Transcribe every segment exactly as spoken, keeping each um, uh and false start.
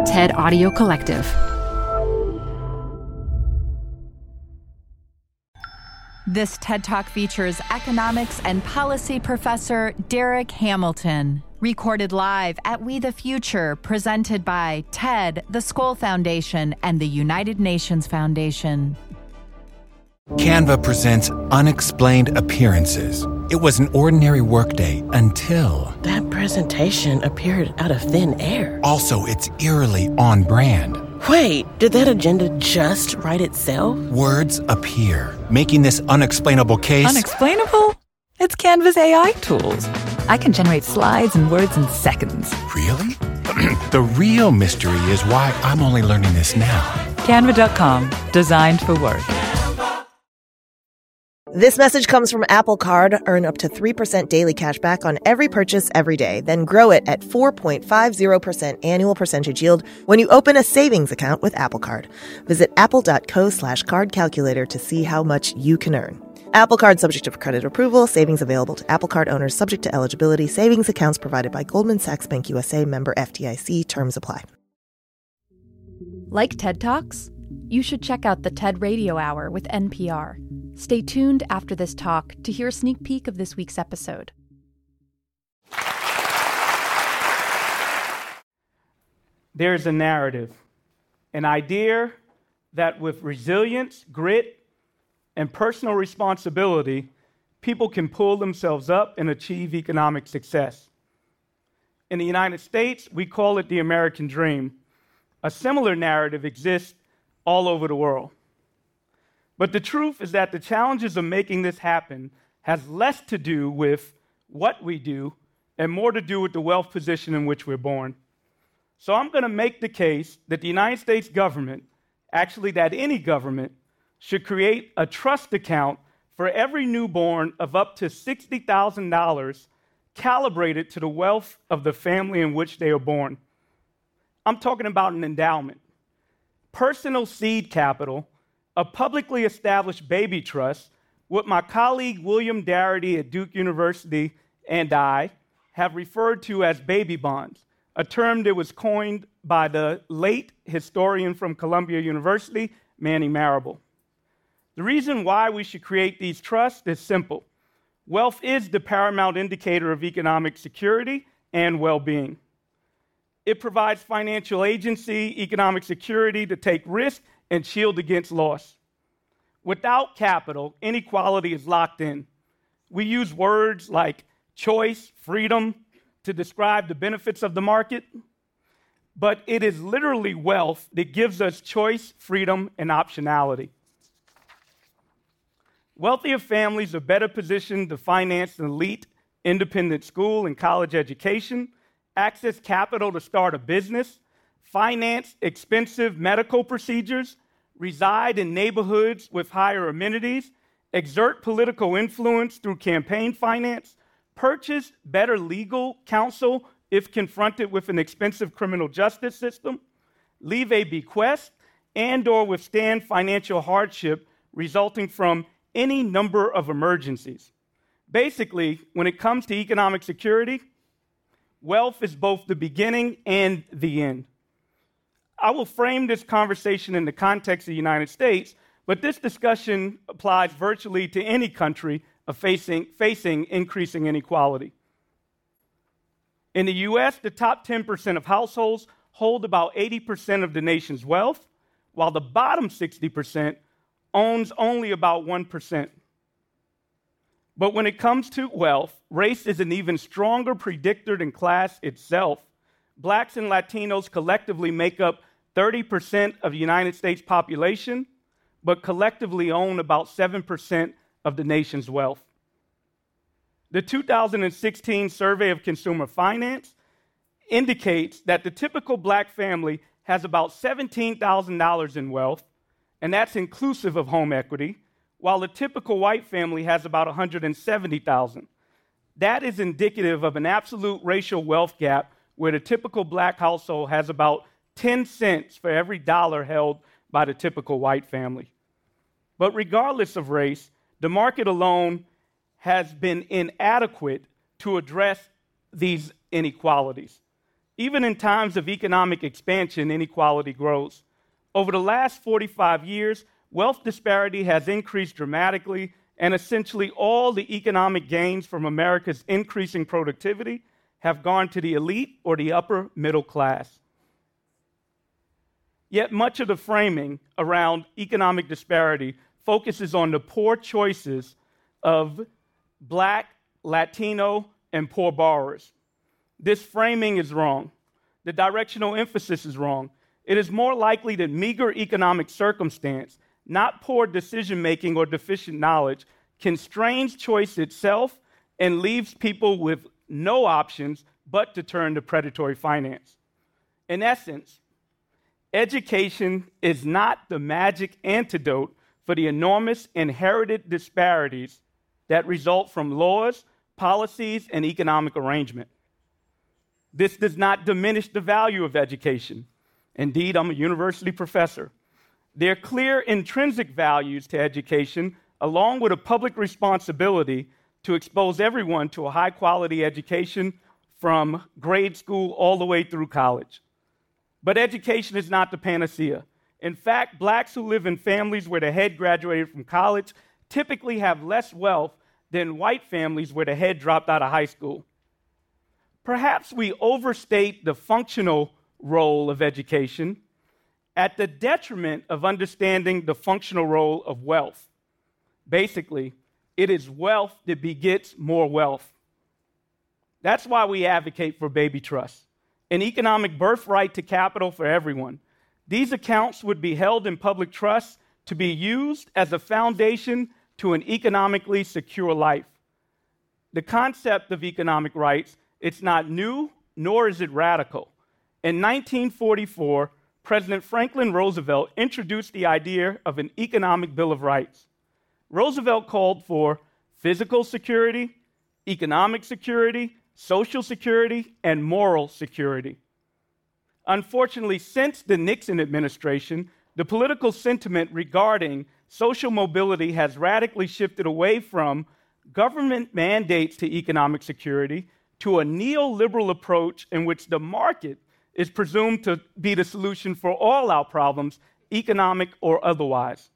TED Audio Collective. This TED Talk features economics and policy professor Derek Hamilton. Recorded live at We the Future, presented by TED, the Skoll Foundation, and the United Nations Foundation. Canva presents Unexplained Appearances. It was an ordinary workday until... That presentation appeared out of thin air. Also, it's eerily on brand. Wait, did that agenda just write itself? Words appear, making this unexplainable case... Unexplainable? It's Canva's A I tools. I can generate slides and words in seconds. Really? The real mystery is why I'm only learning this now. Canva dot com, designed for work. This message comes from Apple Card. Earn up to three percent daily cash back on every purchase every day. Then grow it at four point five zero percent annual percentage yield when you open a savings account with Apple Card. Visit apple.co slash card calculator to see how much you can earn. Apple Card subject to credit approval. Savings available to Apple Card owners subject to eligibility. Savings accounts provided by Goldman Sachs Bank U S A, member F D I C. Terms apply. Like TED Talks? You should check out the TED Radio Hour with N P R. Stay tuned after this talk to hear a sneak peek of this week's episode. There's a narrative, an idea that with resilience, grit, and personal responsibility, people can pull themselves up and achieve economic success. In the United States, we call it the American dream. A similar narrative exists all over the world. But the truth is that the challenges of making this happen has less to do with what we do and more to do with the wealth position in which we're born. So I'm going to make the case that the United States government, actually that any government, should create a trust account for every newborn of up to sixty thousand dollars calibrated to the wealth of the family in which they are born. I'm talking about an endowment. Personal seed capital, a publicly established baby trust, what my colleague William Darity at Duke University and I have referred to as baby bonds, a term that was coined by the late historian from Columbia University, Manny Marable. The reason why we should create these trusts is simple. Wealth is the paramount indicator of economic security and well-being. It provides financial agency, economic security to take risk and shield against loss. Without capital, inequality is locked in. We use words like choice, freedom to describe the benefits of the market, but it is literally wealth that gives us choice, freedom, and optionality. Wealthier families are better positioned to finance an elite, independent school and college education, access capital to start a business, finance expensive medical procedures, reside in neighborhoods with higher amenities, exert political influence through campaign finance, purchase better legal counsel if confronted with an expensive criminal justice system, leave a bequest, and or withstand financial hardship resulting from any number of emergencies. Basically, when it comes to economic security, wealth is both the beginning and the end. I will frame this conversation in the context of the United States, but this discussion applies virtually to any country of facing, facing increasing inequality. In the U S, the top ten percent of households hold about eighty percent of the nation's wealth, while the bottom sixty percent owns only about one percent. But when it comes to wealth, race is an even stronger predictor than class itself. Blacks and Latinos collectively make up thirty percent of the United States population, but collectively own about seven percent of the nation's wealth. The two thousand sixteen Survey of Consumer Finance indicates that the typical black family has about seventeen thousand dollars in wealth, and that's inclusive of home equity, while the typical white family has about one hundred seventy thousand dollars. That is indicative of an absolute racial wealth gap where the typical black household has about ten cents for every dollar held by the typical white family. But regardless of race, the market alone has been inadequate to address these inequalities. Even in times of economic expansion, inequality grows. Over the last forty-five years, wealth disparity has increased dramatically, and essentially all the economic gains from America's increasing productivity have gone to the elite or the upper middle class. Yet much of the framing around economic disparity focuses on the poor choices of Black, Latino, and poor borrowers. This framing is wrong. The directional emphasis is wrong. It is more likely that meager economic circumstance, not poor decision-making or deficient knowledge, constrains choice itself and leaves people with no options but to turn to predatory finance. In essence, education is not the magic antidote for the enormous inherited disparities that result from laws, policies, and economic arrangement. This does not diminish the value of education. Indeed, I'm a university professor. There are clear intrinsic values to education, along with a public responsibility to expose everyone to a high-quality education from grade school all the way through college. But education is not the panacea. In fact, blacks who live in families where the head graduated from college typically have less wealth than white families where the head dropped out of high school. Perhaps we overstate the functional role of education at the detriment of understanding the functional role of wealth. Basically, it is wealth that begets more wealth. That's why we advocate for baby trusts, an economic birthright to capital for everyone. These accounts would be held in public trust to be used as a foundation to an economically secure life. The concept of economic rights, it's not new, nor is it radical. In nineteen forty-four, President Franklin Roosevelt introduced the idea of an economic Bill of Rights. Roosevelt called for physical security, economic security, social security, and moral security. Unfortunately, since the Nixon administration, the political sentiment regarding social mobility has radically shifted away from government mandates to economic security to a neoliberal approach in which the market is presumed to be the solution for all our problems, economic or otherwise.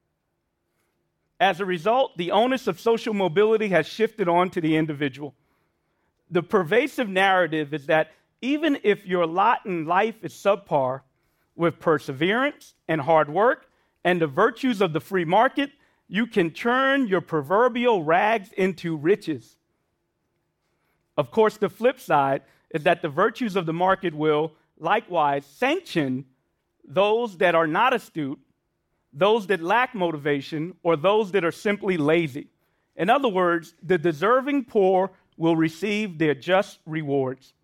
As a result, the onus of social mobility has shifted on to the individual. The pervasive narrative is that even if your lot in life is subpar, with perseverance and hard work and the virtues of the free market, you can turn your proverbial rags into riches. Of course, the flip side is that the virtues of the market will likewise sanction those that are not astute, those that lack motivation, or those that are simply lazy. In other words, the deserving poor will receive their just rewards.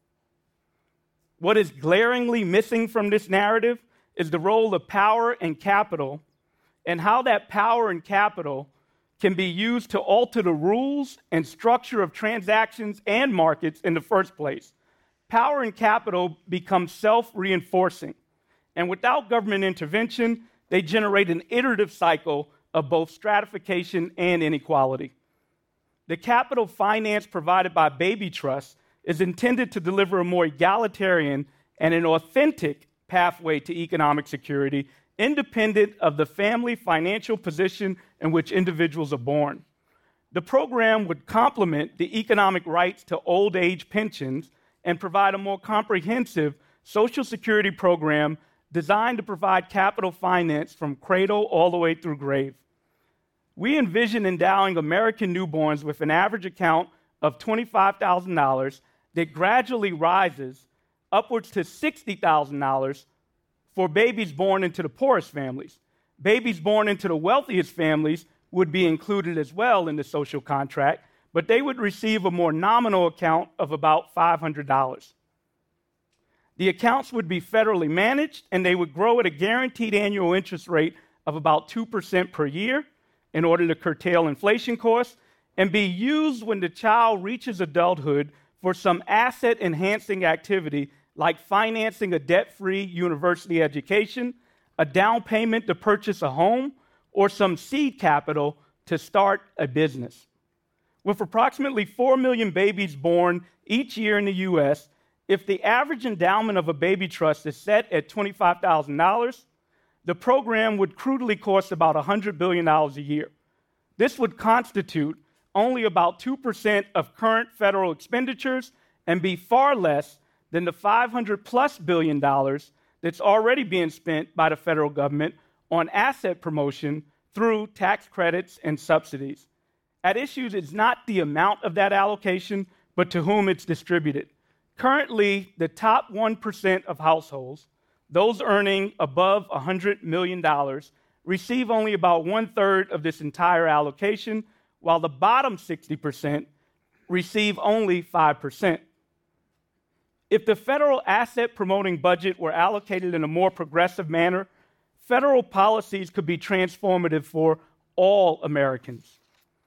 What is glaringly missing from this narrative is the role of power and capital, and how that power and capital can be used to alter the rules and structure of transactions and markets in the first place. Power and capital become self-reinforcing, and without government intervention, they generate an iterative cycle of both stratification and inequality. The capital finance provided by baby trusts is intended to deliver a more egalitarian and an authentic pathway to economic security, independent of the family financial position in which individuals are born. The program would complement the economic rights to old age pensions and provide a more comprehensive Social Security program designed to provide capital finance from cradle all the way through grave. We envision endowing American newborns with an average account of twenty-five thousand dollars that gradually rises upwards to sixty thousand dollars for babies born into the poorest families. Babies born into the wealthiest families would be included as well in the social contract, but they would receive a more nominal account of about five hundred dollars. The accounts would be federally managed, and they would grow at a guaranteed annual interest rate of about two percent per year in order to curtail inflation costs, and be used when the child reaches adulthood for some asset-enhancing activity like financing a debt-free university education, a down payment to purchase a home, or some seed capital to start a business. With approximately four million babies born each year in the U S, If the average endowment of a baby trust is set at twenty-five thousand dollars, the program would crudely cost about one hundred billion dollars a year. This would constitute only about two percent of current federal expenditures and be far less than the five hundred plus billion dollars that's already being spent by the federal government on asset promotion through tax credits and subsidies. At issue is not the amount of that allocation, but to whom it's distributed. Currently, the top one percent of households, those earning above one hundred million dollars, receive only about one-third of this entire allocation, while the bottom sixty percent receive only five percent. If the federal asset promoting budget were allocated in a more progressive manner, federal policies could be transformative for all Americans.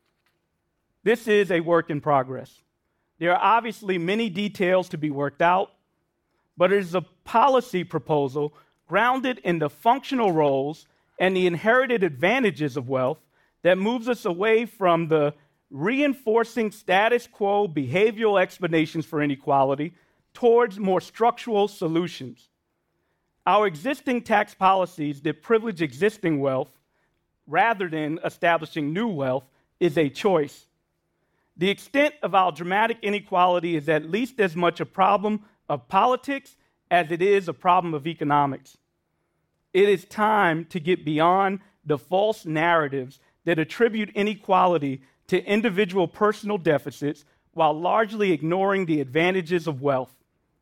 This is a work in progress. There are obviously many details to be worked out, but it is a policy proposal grounded in the functional roles and the inherited advantages of wealth that moves us away from the reinforcing status quo behavioral explanations for inequality towards more structural solutions. Our existing tax policies that privilege existing wealth rather than establishing new wealth is a choice. The extent of our dramatic inequality is at least as much a problem of politics as it is a problem of economics. It is time to get beyond the false narratives that attribute inequality to individual personal deficits while largely ignoring the advantages of wealth.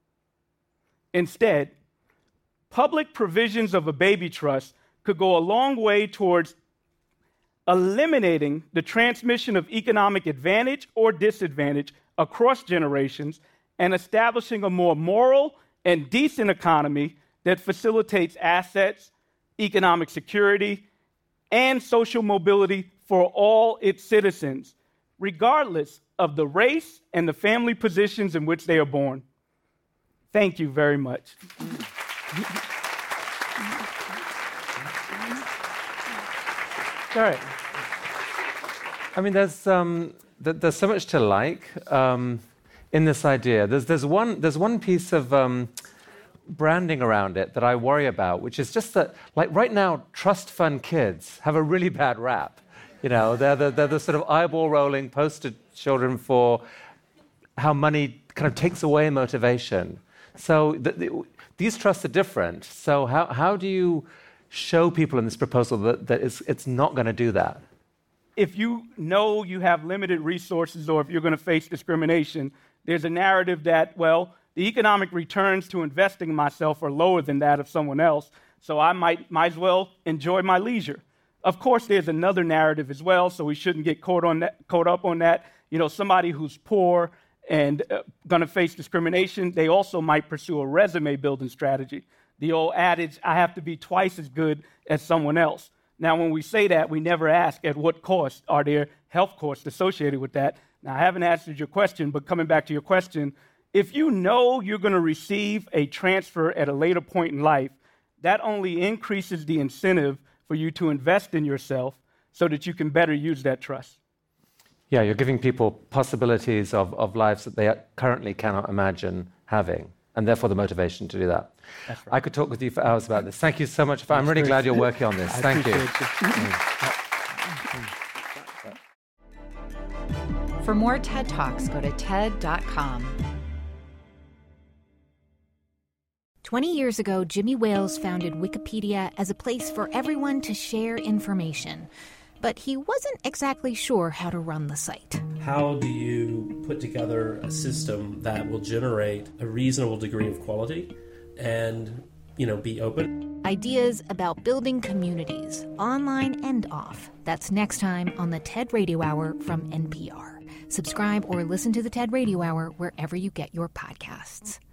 Instead, public provisions of a baby trust could go a long way towards eliminating the transmission of economic advantage or disadvantage across generations and establishing a more moral and decent economy that facilitates assets, economic security, and social mobility for all its citizens, regardless of the race and the family positions in which they are born. Thank you very much. All right. I mean, there's um, th- there's so much to like um, in this idea. There's there's one there's one piece of um, branding around it that I worry about, which is just that, like right now, trust fund kids have a really bad rap. You know, they're the they're the sort of eyeball rolling poster children for how money kind of takes away motivation. So the, the, these trusts are different. So how how do you show people in this proposal that, that it's, it's not going to do that? If you know you have limited resources or if you're going to face discrimination, there's a narrative that, well, the economic returns to investing in myself are lower than that of someone else, so I might, might as well enjoy my leisure. Of course, there's another narrative as well, so we shouldn't get caught, on that, caught up on that. You know, somebody who's poor and uh, going to face discrimination, they also might pursue a resume-building strategy. The old adage, I have to be twice as good as someone else. Now, when we say that, we never ask at what cost. Are there health costs associated with that? Now, I haven't answered your question, but coming back to your question, if you know you're going to receive a transfer at a later point in life, that only increases the incentive for you to invest in yourself so that you can better use that trust. Yeah, you're giving people possibilities of, of lives that they currently cannot imagine having, and therefore the motivation to do that. That's right. I could talk with you for hours about this. Thank you so much. For, I'm really glad you're working on this. I Thank you. For more TED Talks, go to TED dot com. Twenty years ago, Jimmy Wales founded Wikipedia as a place for everyone to share information. But he wasn't exactly sure how to run the site. How do you put together a system that will generate a reasonable degree of quality and, you know, be open? Ideas about building communities, online and off. That's next time on the TED Radio Hour from N P R. Subscribe or listen to the TED Radio Hour wherever you get your podcasts.